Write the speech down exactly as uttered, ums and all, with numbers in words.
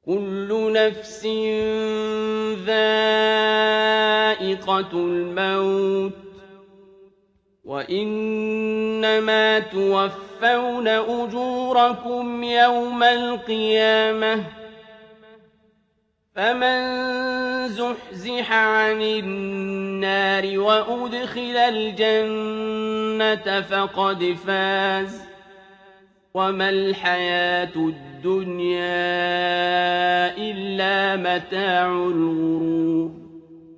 كُلُّ نَفْسٍ ذَائِقَةُ الْمَوْتِ ۖ وَإِنَّمَا تُوَفَّوْنَ أُجُورَكُمْ يَوْمَ الْقِيَامَةِ ۖ فَمَن زُحْزِحَ عَنِ النَّارِ وَأُدْخِلَ الْجَنَّةَ فَقَدْ فَازَ ۗ وَمَا الْحَيَاةُ الدُّنْيَا إِلَّا مَتَاعُ الْغُرُورِ